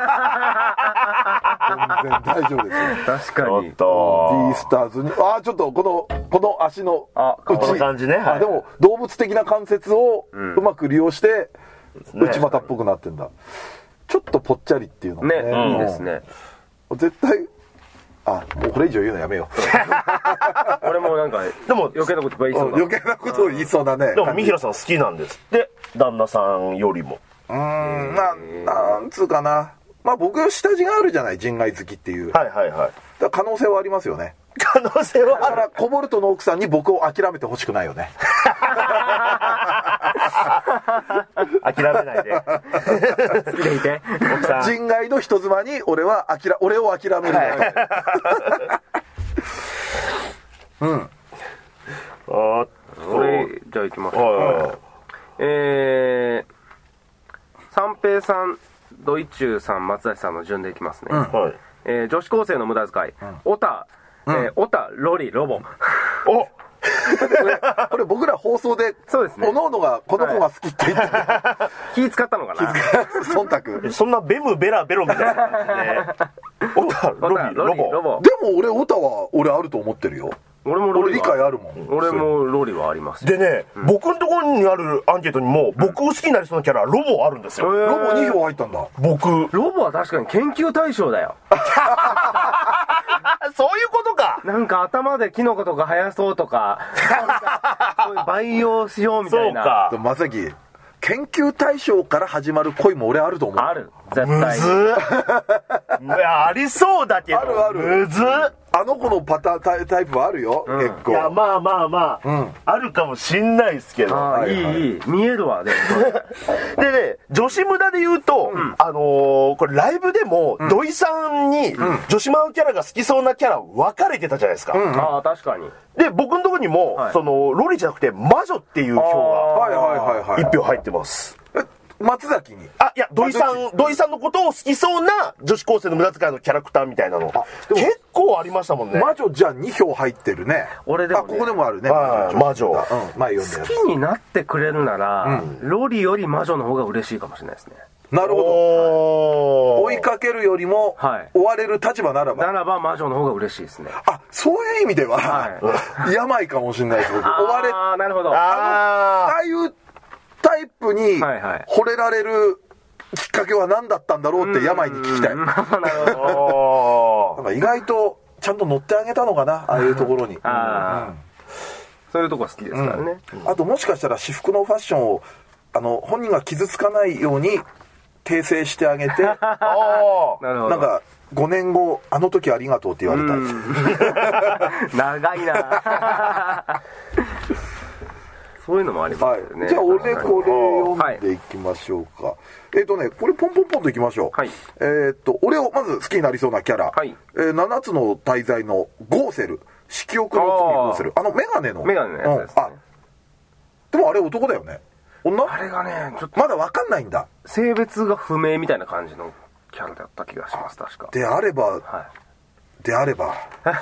大丈夫ですよ。 確かに。 ビースターズにああちょっとこのこの足のあこの感じね、はい、 あでも動物的な関節をうまく利用して内股っぽくなってんだ。ちょっとぽっちゃりっていうのもね、 ね、いいですね。 絶対あもうこれ以上言うのやめよう。 俺もなんかでも余計なこと言いそうな、 余計なことを言いそうだね。 でも三平さん好きなんですって旦那さんよりも。 うーんななんつうかな、まあ僕下地があるじゃない、人外好きっていう。 はいはいはい。 だから可能性はありますよね。 可能性はある。 だからコボルトの奥さんに僕を諦めてほしくないよね。 諦めないで。 好きでいて。 奥さん。 人外の人妻に俺はあきら俺を諦める、はい、うん。 あこれじゃあ行きましょう。えー、三平さん、ドイチューさん、松崎さんの順でいきますね。うん、はい。えー、女子高生の無駄遣い、オタ、うん、えー、オタ、ロリ、ロボ。 おこれ僕ら放送で、 そうですね。 おのおのがこの子が好きって言って、 はい、気使ったのかな。 忖度。 そんなベムベラベロみたいな感じで。オタ、ロリ、ロボ。 ロボ。 でも俺オタは俺あると思ってるよ。 俺もロリ理解あるもん。 俺もロリはあります。 でね、うん、僕のところにあるアンケートにも、僕好きになりそうなキャラ、ロボあるんですよ。 ロボに票入ったんだ。 僕。 ロボは確かに研究対象だよ。 そういうことか。 なんか頭でキノコとか生やそうとか、そういう培養しようみたいな。 そうか。まさき、研究対象から始まる恋も俺あると思う。 ある。絶対に。 むずいや、ありそうだけど。 あるある。 むずあの子のパターンタイプはあるよ、うん、結構。 いや、まあまあまあ、うん、あるかもしんないですけど。 あ、はいはい、いいいい。見えるわ、でも。でね、女子無駄で言うと、うん、あのー、これライブでも、うん、土井さんに、女子マンキャラが好きそうなキャラ分かれてたじゃないですか。 うん、ああ、確かに。 で、僕のところにも、はい、その、ロリじゃなくて、魔女っていう票が、一票入ってます。 松崎にあ、いや、土井さん、土井さんのことを好きそうな女子高生の無駄遣いのキャラクターみたいなの。結構ありましたもんね。 魔女じゃに票入ってるね。 俺でも、ね、 あ、ここでもあるね。 魔女。 うん、前読んで好きになってくれるなら、うん、ロリより魔女の方が嬉しいかもしれないですね。 なるほど。追いかけるよりも、はい、追われる立場ならば。 ならば魔女の方が嬉しいですね。 あ、そういう意味では、はい、病かもしれないです。追われ、 ああ、なるほど。 ああ、ああいうタイプに惚れられるきっかけは何だったんだろうって病に聞きたい。なるほど。なんか意外とちゃんと乗ってあげたのかな、ああいうところに。あ、 うん、そういうとこ好きですからね、 うん。あともしかしたら私服のファッションをあの本人が傷つかないように訂正してあげて、なるほど。なんかごねんごあの時ありがとうって言われたい。 長いな。そういうのもありますよね。 はい、じゃあ俺これ読んでいきましょうか。はい、えっとね、これポンポンポンといきましょう。はい、えっと、俺をまず好きになりそうなキャラ。はい、えー、ななつの大罪のゴーセル。色欲の罪ゴーセル。あのメガネの。 メガネのやつですね。うん、あ、 でもあれ男だよね。女？ あれがね、ちょっと。 まだわかんないんだ。 性別が不明みたいな感じのキャラだった気がします、確か。 であれば、はい、であれば。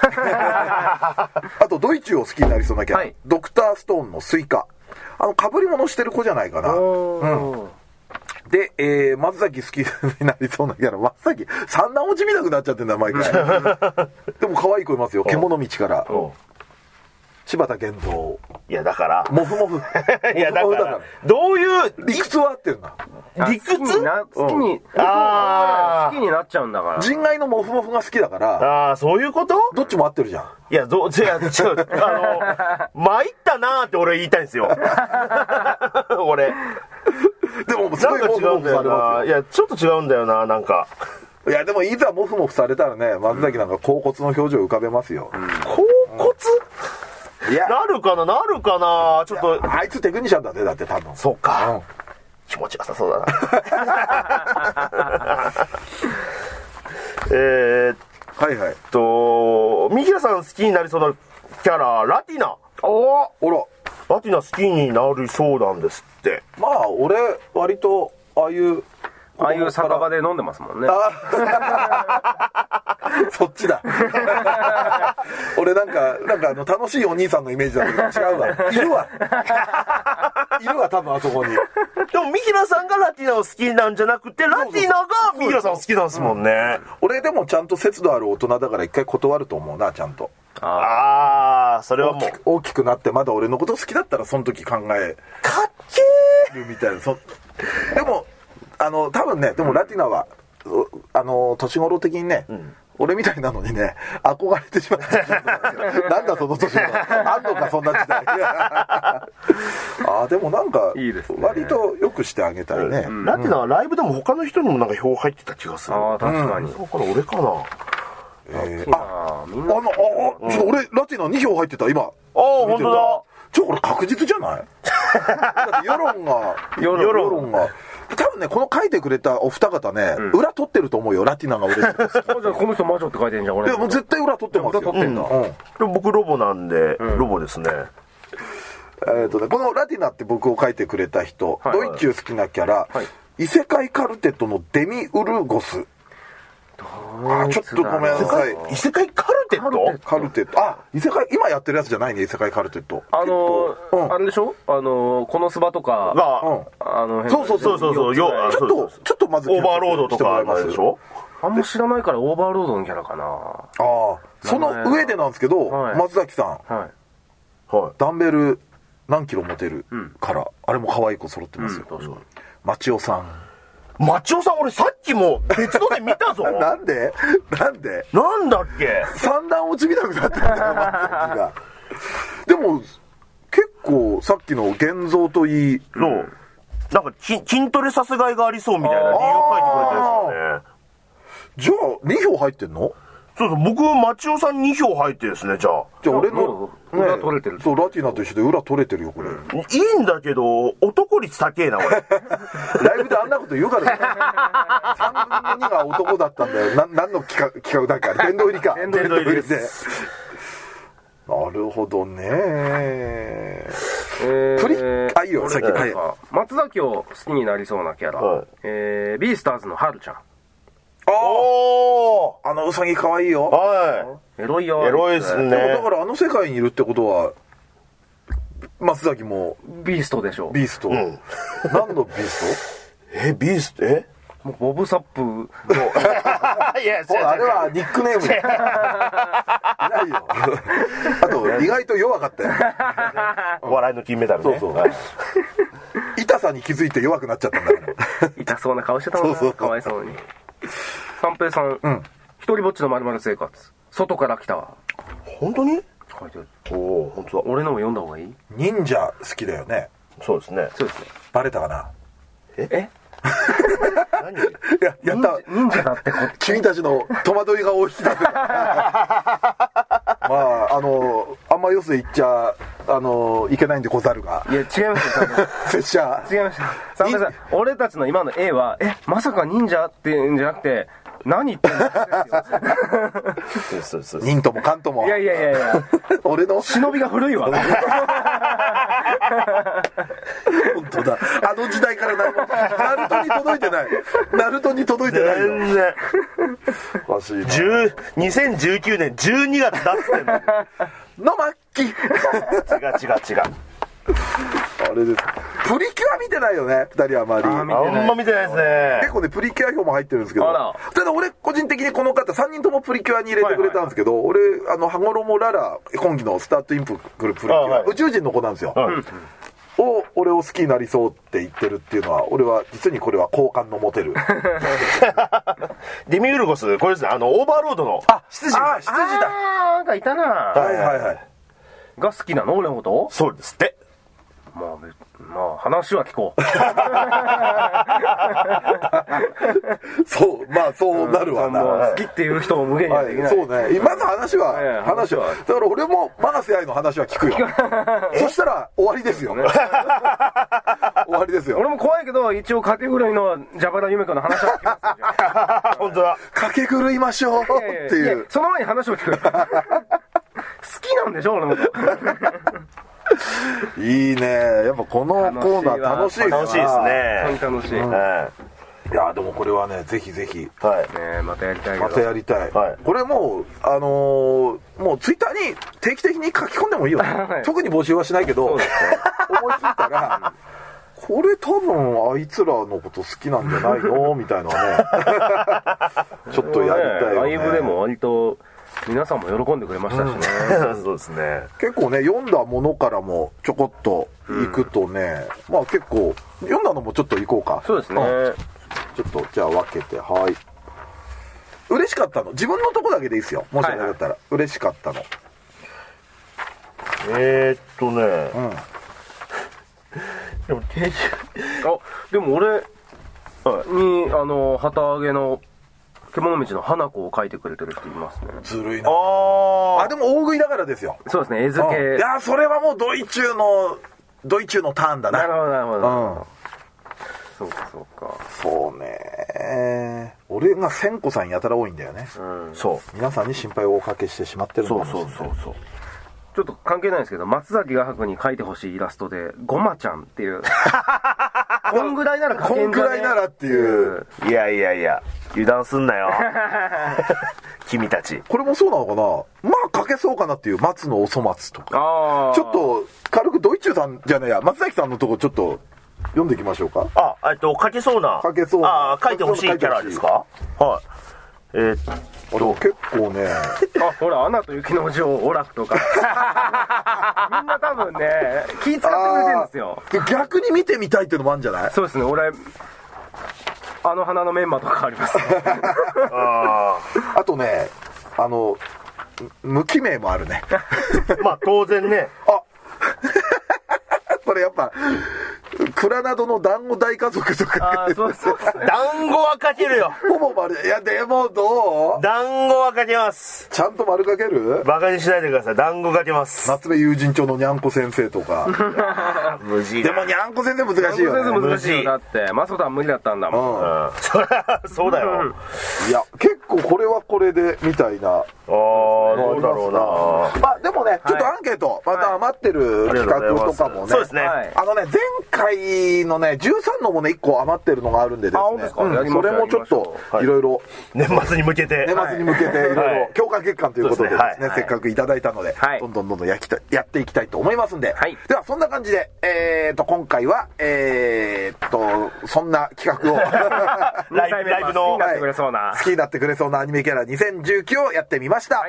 あとドイチューを好きになりそうなキャラ、はい、ドクターストーンのスイカ。あの被り物してる子じゃないかな。うん。で、えー、松崎好きになりそうなキャラ、松崎三段落ち見なくなっちゃってんだ毎回。でも可愛い子いますよ。獣道から柴田健三。 いやだからモフモフ。 いやだからどういう理屈は合ってるな。 理屈？ 好きにな、好きに、あ好きになっちゃうんだから。 人外のモフモフが好きだから。 ああ、そういうこと？ どっちも合ってるじゃん。 いや、ど、じゃあ、ちょ、あの、参ったなーって俺言いたいんですよ。俺。 でも、すごいモフモフされますよ。 いや、ちょっと違うんだよな、なんか。 いや、でも、いざモフモフされたらね、松崎なんか甲骨の表情浮かべますよ。 うん、甲骨、うん、いや。なるかな、なるかな、ちょっと。 あいつテクニシャンだね、だって多分。 そうか。うん、気持ちよさそうだな。えー、 はいはい。 と、三平さん好きになりそうなキャラ、ラティナ。 おおら。 ラティナ好きになりそうなんですって。 まあ、俺、割と、ああいう、 ああいう酒場で飲んでますもんね。 そっちだ俺なんかなんかあの楽しいお兄さんのイメージだけど違うわいるわいるわ多分あそこに。 でも三平さんがラティナを好きなんじゃなくて、ラティナが三平さんを好きなんですもんね、 うん、俺でもちゃんと節度ある大人だから一回断ると思うな、ちゃんと。 ああ、それはもう大きく、大きくなってまだ俺のこと好きだったらその時考えかっけるみたいな。そでもあの多分ね、でもラティナはあの年頃的にね、うん、俺みたいなのにね憧れてしまったなんだその年頃あんのかそんな時代あでもなんかいいです、ね、割とよくしてあげたいね、 うん、ラティナはライブでも他の人にもなんか票入ってた気がする。 ああ確かに、 うん、そうかな、俺かな。 えー、あみんなあのあ、うん、ちょっと俺ラティナに票入ってた今。ああ本当だ。 ちょこれ確実じゃないだって世論が世論、世論が多分ねこの書いてくれたお二方ね、うん、裏取ってると思うよ、ラティナが俺のこと好き。 じゃあこの人魔女って書いてんじゃん俺。 いやもう絶対裏取ってますよ。 裏取ってんだ、 うんうん、 でも僕ロボなんで、うん、ロボですね。 えーとねこのラティナって僕を書いてくれた人、はい、ドイチュー好きなキャラ、はい、異世界カルテットのデミウルゴス。あちょっとごめんなさい。 異世界カルテットカルテットあ異世界今やってるやつじゃないね、異世界カルテット。 あのーうん、あれでしょ、あのー、このスバとかが、 うん、 あのそうそうそうそうそう、ちょっとちょっとまずオーバーロードとかあるでしょ。 あんま知らないからオーバーロードのキャラかな。ああその上でなんですけど、はい、松崎さん、はいはい、ダンベル何キロ持てるから、うん、あれも可愛い子揃ってますよ、うん、確かに。町尾さんマチオさん俺さっきも別ので見たぞなんでなんでなんだっけ三段落ちみたくなってるんだよがでも結構さっきの現像といいの、うん、なんか筋トレさせがいがありそうみたいな理由書いてくれてるんですよね。 じゃあに票入ってんの。 そうそう、僕マチオさんに票入ってるんですね。じゃあじゃあ俺の、 ね、裏取れてる。 そうラティナと一緒で裏取れてるよこれ。 いいんだけど男率高えな俺ライブであんなこと言うからさんぶんのにが男だったんだよ。な何の企画企画だっけ、殿堂入りか。 殿堂入りです。 なるほどね。えー、 プリあいいよ先、はい、 松崎を好きになりそうなキャラ、はい、えー、ビースターズのハルちゃん。 おーあのウサギ可愛いよ。 はい。 エロいよ。 エロいですね。 でもだからあの世界にいるってことは松崎もビーストでしょ。 ビースト、うん、何のビーストえビーストえもうボブサップのいやあれはニックネームいないよあと意外と弱かったよお笑いの金メダルね。 そうそう、はい、痛さに気づいて弱くなっちゃったんだから痛そうな顔してたもんな。そうそうかわいそうに。三平さん、うん、一人ぼっちの〇〇生活、外から来た。 本当に書いてある。 おお本当だ。 俺のも読んだ方がいい。 忍者好きだよね。 そうですね。 そうですね。 バレたかな。 ええ何いややった忍者だってこ君たちの戸惑いが大きいだまああのあんまよそで言っちゃあのいけないんでござるが。 いや違いますよ拙者違いました三平さん。俺たちの今の A はえまさか忍者って言うんじゃなくて何言ってんの忍ともかんとも。 いやいやいやいや俺の忍びが古いわ本当だ。あの時代から何もナルトに届いてない。ナルトに届いてないよ。 全然おかしいな。 にせんじゅうきゅうねんじゅうにがつだっつってんのの末期。 違う違う違うあれです。プリキュア見てないよねふたりはあまり。 あ, あんま見てないですね。 結構ねプリキュア票も入ってるんですけど、ただ俺個人的にこの方さんにんともプリキュアに入れてくれたんですけど、はいはいはい、俺あの羽衣ララ今期のスタートインプクルプリキュア、はい、宇宙人の子なんですよ、はい、を俺を好きになりそうって言ってるっていうのは俺は実にこれは好感の持てるデミウルゴスこれですね、あのオーバーロードのあ執事。 あ執事だ。 あなんかいたな。 はいはいはいが好きなの俺のこと。 そうですって。 まあ、まあ、話は聞こうそうまあそうなるわな、 うん、好きっていう人も無限にはできない、 はい、そうねまず話は、はい、話はだから俺も永瀬愛の話は聞くよそしたら終わりですよ、ね、終わりですよ。 俺も怖いけど一応掛け狂いの蛇腹夢子の話は聞きます本当だ掛け狂いましょうっていう。いやいやその前に話を聞く好きなんでしょ俺のこといいねやっぱこのコーナー楽しい。 楽しいですね。 本当に楽しい、 うん、 いやでもこれはねぜひぜひ、 はいね、またやりたいけどまたやりたい、 はい、 これもうあのー、もうツイッターに定期的に書き込んでもいいよ、はい、特に募集はしないけど、ね、思いついたらこれ多分あいつらのこと好きなんじゃないのみたいなねちょっとやりたいよね。 ライブでも割と皆さんも喜んでくれましたしね、 うん、そうですね。 結構ね読んだものからもちょこっと行くとね、うん、まあ結構読んだのもちょっと行こうか。 そうですね、うん、 ちょっとじゃあ分けて、はい嬉しかったの自分のとこだけでいいですよ、もしあれだったら、はいはい、嬉しかったのえー、っとね、 うんでも定時あでも俺にあの旗揚げの獣道の花子を書いてくれてる人いますね。 ずるいなああでも大食いだからですよ。 そうですね、絵付け、 うん、いやそれはもうドイチューのドイチューのターンだな。 なるほどなるほど、うん、そうかそうか。 そうね俺が千子さんやたら多いんだよね、 うん、 そう皆さんに心配をおかけしてしまってるのかもしれない。 そうそうそうそう。 ちょっと関係ないんですけど、松崎画伯に描いてほしいイラストでごまちゃんっていうこんぐらいなら描けんじゃね、 こんぐらいならっていう、 いやいやいや油断すんなよ君たち。これもそうなのかな、まあ描けそうかなっていう松のおそ松とか、 あちょっと軽くドイチューさんじゃねえや松崎さんのとこちょっと読んでいきましょうか。 あえっと描けそうな描けそうなあ描いてほしいキャラですか。はいえー、っと結構ねあほらアナと雪の女王オラフとかみんな多分ね気使ってくれてるんですよ。 逆に見てみたいっていうのもあるんじゃない。 そうですね、俺あの花のメンマとかありますああとねあの無記名もあるねまあ当然ねあこれやっぱクラナドの団子大家族とかあそうそうそう団子はかけるよほぼ丸いやでもどう団子はかけます。 ちゃんと丸かける。 バカにしないでください。団子かけます。 夏目友人帳のにゃんこ先生とか無事でもにゃんこ先生難しいよね。 にゃんこ先生難しいよ。だってマソタン無理だったんだもん、 うんうん、そりゃそうだよいや結構これはこれでみたいな。ああどうだろうな。 まあでもねちょっとアンケート、はい、また余ってる企画とかもね、 そうですね、 あのね前回のねじゅうさんのもねいっこ余ってるのがあるんでですね、うん、それもちょっといろいろ年末に向けて年末に向けていろいろ強化月間ということでですね、はい、せっかくいただいたので、はい、どんどんどんどんやきたやっていきたいと思いますんで、はい、ではそんな感じでえー、と今回はえー、とそんな企画をライブライブの好きになってくれそうな、 はい、好きになってくれそうなアニメキャラにせんじゅうきゅうをやってみました、はい。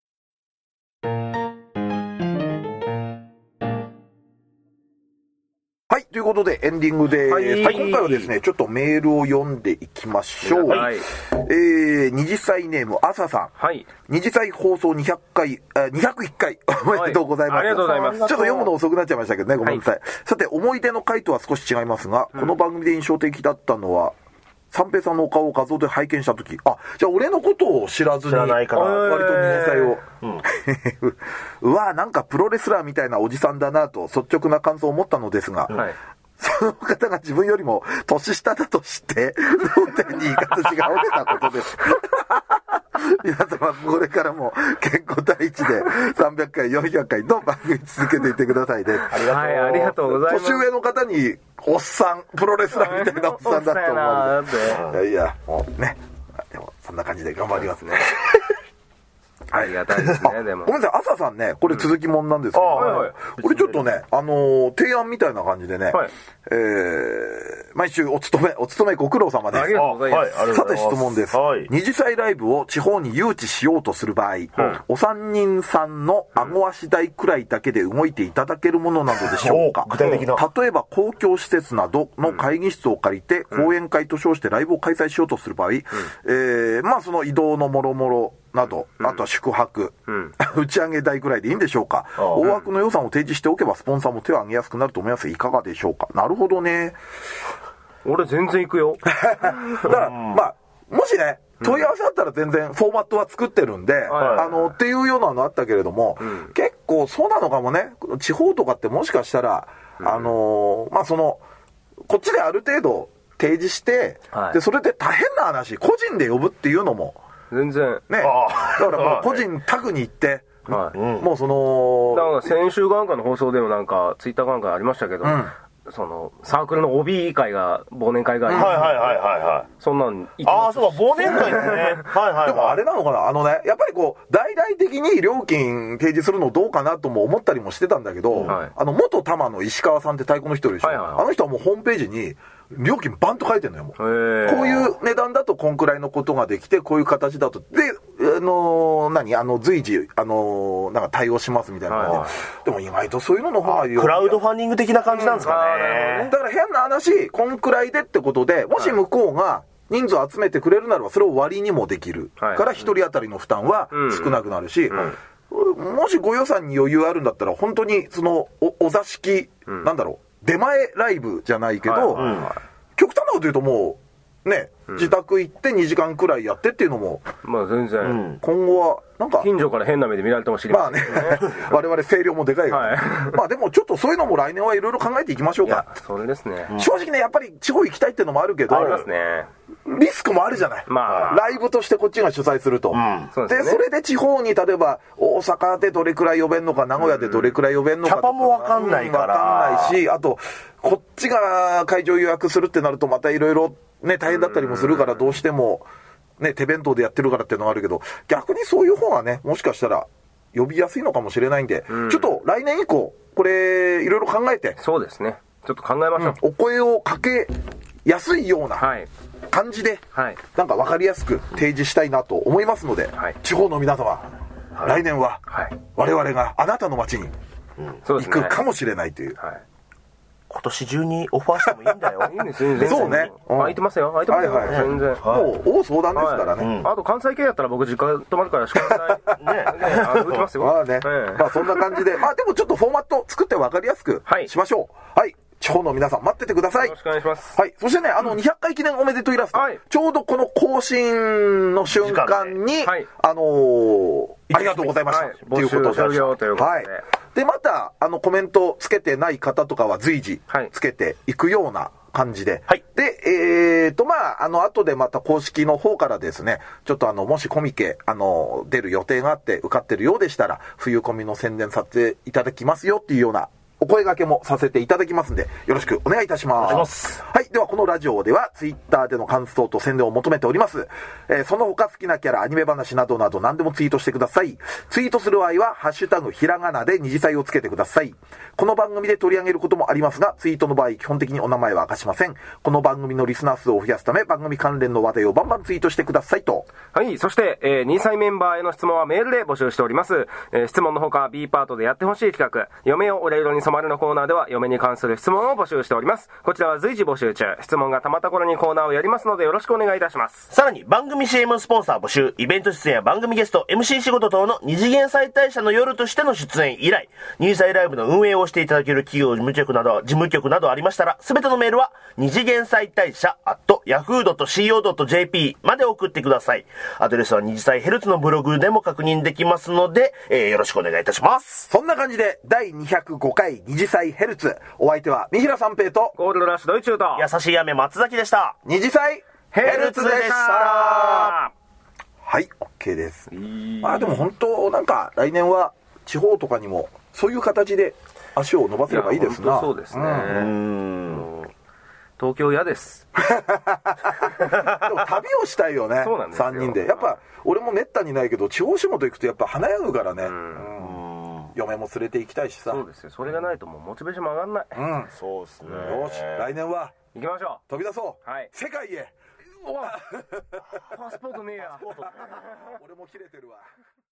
はい、ということでエンディングです、はいはい、今回はですねちょっとメールを読んでいきましょう、はい、えー、二次祭ネームあささん、はい、二次祭放送にひゃっかいあにひゃくいっかいおめでとうございます、はい、 ありがとうございます。 ちょっと読むの遅くなっちゃいましたけどね、ごめんなさい、はい、さて思い出の回とは少し違いますが、うん、この番組で印象的だったのは三平さんのお顔を画像で拝見したとき、あ、じゃあ俺のことを知らずに、 知らないから割と二次祭を、 うん、 うわなんかプロレスラーみたいなおじさんだなと率直な感想を持ったのですが、はい、その方が自分よりも年下だと知って同点にいかずしが起きたことです皆様これからも健康第一でさんびゃっかいよんひゃっかいの番組続けていってくださいね。 ありがとう、はい、ありがとうございます。 年上の方におっさんプロレスラーみたいなおっさんだと思う。いやいやもうねでもそんな感じで頑張りますねありがたいですね。でもごめんなさい朝さんねこれ続きもんなんですけど、うんはいはい、これちょっとねあのー、提案みたいな感じでね、はい、えー、毎週お勤めお勤めご苦労様です。 ありがとうございます、 はい、さて質問です、はい、二次祭ライブを地方に誘致しようとする場合、うん、お三人さんの顎足代くらいだけで動いていただけるものなのでしょうか、うん、 具体的な例えば公共施設などの会議室を借りて、うん、講演会と称してライブを開催しようとする場合、うん、えー、まあその移動のもろもろなど、あとは宿泊、うん、打ち上げ代くらいでいいんでしょうか。大枠の予算を提示しておけばスポンサーも手を挙げやすくなると思います。いかがでしょうか。なるほどね。 俺全然行くよだからまあもしね問い合わせあったら全然フォーマットは作ってるんで、うん、あのっていうようなのあったけれども、うん、結構そうなのかもね。地方とかってもしかしたら、うん、あのまあそのこっちである程度提示して、はい、でそれで大変な話個人で呼ぶっていうのも全然ね、だからもう個人宅に行って、はい、もうそのだから先週なんかの放送でもなんかツイッターなんかありましたけど、うん、 そのサークルの オービー 会が忘年会があり、 はいはいはいはいはい。 そんなん行きああ、 ますし。 そうか、忘年会ですね。はいはいはい。 でもあれなのかな、あのね、やっぱりこう、大々的に料金提示するのどうかなとも思ったりもしてたんだけど、 はいあの、元玉の石川さんって太鼓の人いるでしょ、 はいはいはいあの人はもうホームページに、料金バンと書いてんのよ、もう。 へーこういう値段だとこんくらいのことができて、こういう形だと。で、あのー、何あの、随時、あのー、なんか対応しますみたいな感じで、 はいはいでも意外とそういうのの方がいいよ。 クラウドファンディング的な感じなんですかね。 だから変な話、こんくらいでってことで、もし向こうが人数集めてくれるならば、それを割にもできる。 はいから一人当たりの負担は少なくなるし、もしご予算に余裕あるんだったら、本当にそのお、お座敷、 うんなんだろう、出前ライブじゃないけど、 はいはいはい極端なこと言うともう、ね、自宅行ってにじかんくらいやってっていうのも、 まあ全然、 うん、 今後は、なんか、 近所から変な目で見られても知りまあねませんけどね。、 我々声量もでかいから、 はいまあでもちょっとそういうのも来年はいろいろ考えていきましょういやか。 それですね、 正直ね、やっぱり地方行きたいっていうのもあるけど、 ありますね。 リスクもあるじゃない。 まあライブとしてこっちが主催すると。 んで、 そうですねそれで地方に例えば大阪でどれくらい呼べんのか、名古屋でどれくらい呼べんのかとか。 キャパもわかんないからうんわかんないし、あと、こっちが会場予約するってなるとまたいろいろね、大変だったりもするから、どうしても、ね、手弁当でやってるからっていうのがあるけど、逆にそういう方がね、もしかしたら呼びやすいのかもしれないんで、 うんちょっと来年以降、これ、いろいろ考えて、 そうですね。ちょっと考えましょう。 お声をかけやすいようなはい感じで、 はい。 なんか分かりやすく提示したいなと思いますので、 はい地方の皆様、来年ははい。 我々があなたの街にそうですね。 行くかもしれないという。 はい。 今年中にオファーしてもいいんだよ。 いいんです全然。 そうねうん空いてますよ。空いてますよ。 はいはい全然。 もう大相談ですからね。 はいあと関西系やったら僕実家泊まるから宿泊代ねあの打ちますよ。 まあね、 ええまあそんな感じで、まあでもちょっとフォーマット作って分かりやすくはいしましょう。はい。地方の皆さん待っててください。 よろしくお願いします。 はい。そしてね、あの、にひゃっかい記念おめでとうイラスト。 はいちょうどこの更新の瞬間に、 はいあのーありがとうございました。 はいっていうこと募集終了ということではい。で、また、あの、コメントつけてない方とかは随時はいつけていくような感じで。 はいで、えーと、まあ、あの、後でまた公式の方からですね、ちょっとあの、もしコミケ、あの、出る予定があって受かってるようでしたら、冬コミの宣伝させていただきますよっていうようなお声掛けもさせていただきますんで、よろしくお願いいたします。 お願いしますはい。では、このラジオでは、ツイッターでの感想と宣伝を求めております。えーその他好きなキャラ、アニメ話などなど何でもツイートしてください。ツイートする場合は、ハッシュタグひらがなで二次祭をつけてください。この番組で取り上げることもありますが、ツイートの場合、基本的にお名前は明かしません。この番組のリスナー数を増やすため、番組関連の話題をバンバンツイートしてくださいと。 はい。そして、えー、にさいメンバーへの質問はメールで募集しております。えー質問のほか B パートでやってほしい企画、嫁を俺色に染まるのコーナーでは、嫁に関する質問を募集しております。こちらは随時募集中。質問がたまった頃にコーナーをやりますので、よろしくお願いいたします。 さらに番組 シーエム スポンサー募集、イベント出演や番組ゲスト、エムシー 仕事等の二次元再大社の夜としての出演以来、二次祭ライブの運営をしていただける企業事務局など、事務局などありましたら、すべてのメールは、二次元再大社 アットヤフードットシーオードットジェーピー まで送ってください。アドレスは二次祭ヘルツのブログでも確認できますので、えー、よろしくお願いいたします。 そんな感じで、だいにひゃくごかい二次祭ヘルツ。お相手は、三平三平と、 ゴールドラッシュドイチューと、 優しい雨松崎でした。 二次祭ヘルツでした。 はい、OK です。まあでも本当、なんか来年は地方とかにもそういう形で足を伸ばせればいいですな。 や本当そうですね。 うんうん東京嫌です。 でも旅をしたいよね。 そうなんですよさんにんで。やっぱ俺もめったにないけど、地方仕事行くとやっぱ華やぐからね。 んうん嫁も連れて行きたいしさ。 そうですよ。それがないともうモチベーションも上がんない。 うん。 そうですね。 よし、来年は行きましょ飛び出そう。 はい世界へ。 う。うわパスポートねえや。 俺も切れてるわ。